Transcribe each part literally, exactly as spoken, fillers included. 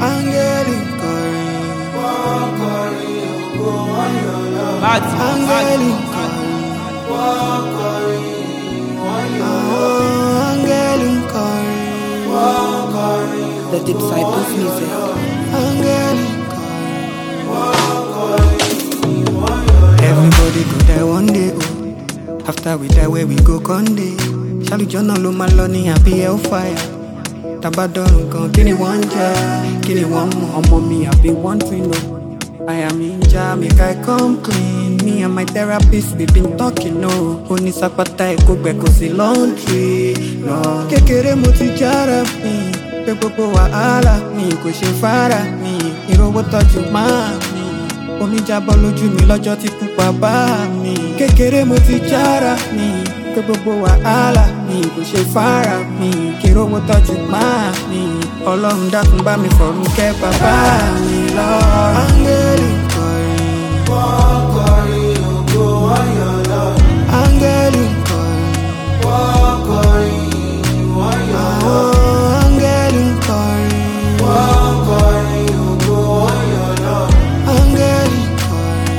Áńgẹ́lì kọrin, wọ́n kọrin ògo ayọ̀ lọ. áńgẹ́lì kọrin, wọ́n kọrin wọ́n yọ̀ lọ. áńgẹ́lì kọrin, wọ́n kọrin The Disciples Music. áńgẹ́lì kọrin. wọ́n kọrin wọ́n yọ̀ lọ. Everybody go die one day, oh. After we die, where we go one day. Ṣálí jọ́nà ló máa lọ ní àbí hellfire. Tàbádọ́rùn kan, kí ni wọ́n ń jẹ? Kí ni wọ́n mú? Ọmọ mi àbí wọ́n tún lò. I am ninja, make I come clean. Me and my therapist, we been talking, no. Onísàpátá èkó gbẹ kò sí laundry, no. Kékeré mo ti jára mi, pé gbogbo wàhálà mi kò ṣe fara mi. Ìrówó tọ́jú máa mi. Omi jábọ́ lójú mi lọ́jọ́ tí pupa bá mi. Kékeré mo ti jára mi, pé gbogbo wàhálà mi kò ṣe fara mi. Kí rówó tọ́jú máa mi. Ọlọ́run dákun bá mi fọ̀run kẹ́ bàbá mi lọ́rùn. Áńgẹ́lì kọrin, wọ́n kọrin ògo ayọ̀ lọ. áńgẹ́lì kọrin, wọ́n kọrin wọ́n yọ̀ lọ. áńgẹ́lì kọrin, wọ́n kọrin ògo ayọ̀ lọ. áńgẹ́lì kọrin.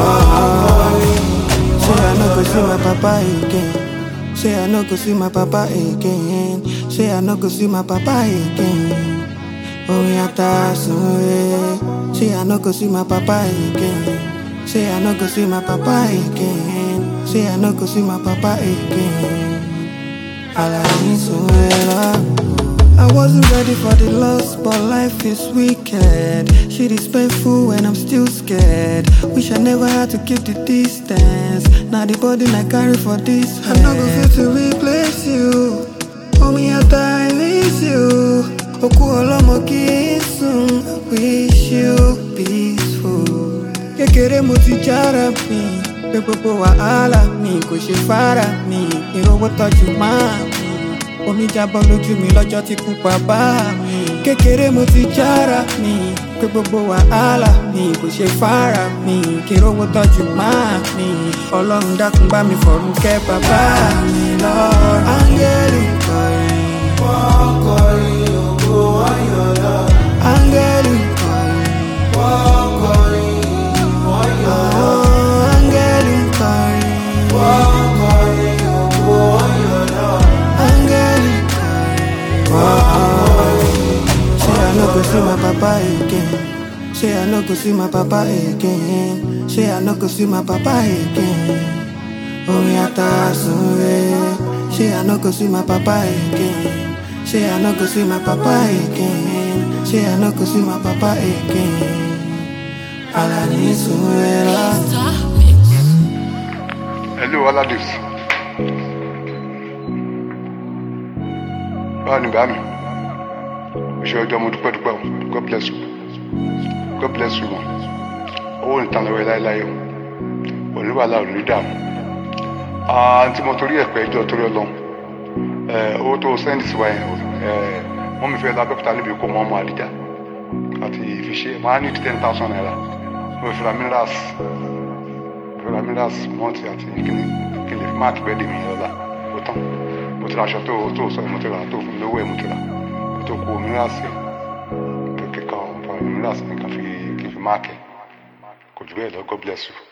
Say I no go see my papa again. Say I no go see my papa again. Say I no go see my papa again. Orin atasunre. Say I no go see my papa again. Say I no go see my papa again. Say I no go see my papa again. Alain sunre. I wasn't ready for the loss, but life is wicked. Shit is painful and I'm still scared. Wish I never had to keep the distance. Now the burden I carry for this head. I'm not gonna fit to replace you. Homie, after I miss you. Oku olomo kisun, I wish you peaceful. Kékeré mo ti jára mi, pé gbogbo wàhálà mi kò ṣe fara mi. Ìrówó tọ́jú máa mi. Omi jábọ́ lójú mi lọ́jọ́ tí pupa bá mi. Kékeré mo ti jára mi, pé gbogbo wàhálà mi kò ṣe fara mi. Kí rówó tọ́jú máa mi. Ọlọ́run dákun bá mi fọ̀run kẹ́ bàbá mi lọ́rùn. Áńgẹ́lì kọrin, wọ́n kọrin ògo ayọ̀ lọ. áńgẹ́lì kọrin, wọ́n kọrin wọ́n yọ̀ lọ. áńgẹ́lì kọrin, wọ́n kọrin ògo ayọ̀ lọ. áńgẹ́lì kọrin. Say I no go see my papa again. Say I no go see my papa again. Say I no go see my papa again. Orin atasunre. Say I no go see my papa again. Say I no go see my papa again. Say I no go see my papa again. Alain sunre. Hello, Aladis. Báwo ni bá mi? Oṣù ọjọ́ mo dúpẹ́ dúpẹ́ o. God bless you. God bless you man. Owó nìtan lọ́wọ́ láéláé o. Oníwàlá ò ní dààmú. Àǹtí mo torí ẹ̀pẹ́ ẹjọ́ torí ọlọ́run. Owó tó sẹ́ndì sí wa yẹn wọ́n mi fẹ́ lábẹ́kúta níbi kó mọ́ ọmọ àdìjà àti ìfiṣe. Màá ní ten thousand naira. Mo fi ra minerals. Mo fi ra minerals mọ́ọ̀tì àti kíni kí n lè fi máàkì bẹ́ẹ̀ dè mí lọ́la. Ó tán. Mo ti ra aṣọ tó tó sọ mo ti ra tó fún mi lówó ẹ̀ mo ti ra. Tó kú minerals yẹn. Kékeré kan fún minerals mi kan fi kí n fi máàkì. Kò jù bẹ́ẹ̀ lọ, God bless you.